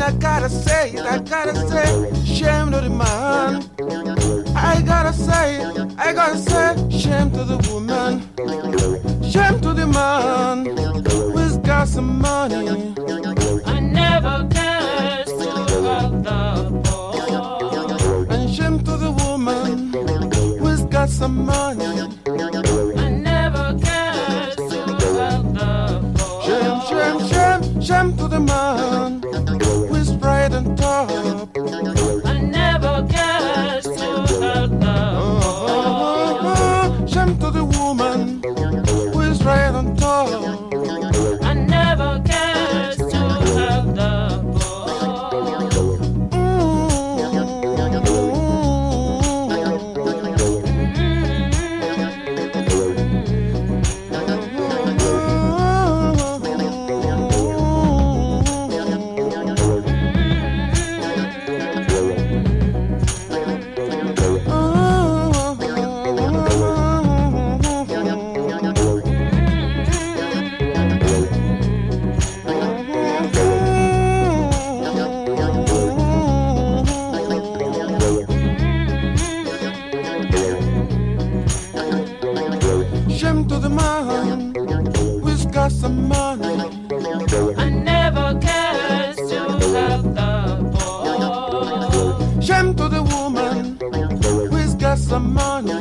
I gotta say, shame to the man. I gotta say, shame to the woman. Shame to the man who's got some money. I never cared to help the poor. And shame to the woman who's got some money. I never cared to help the poor. Shame to the man who's right on top. I never cared to help the poor. Shame to the woman who's right on top. I never cared to help the Shame to the man who's got some money. I never cared to help the poor. Shame to the woman who's got some money.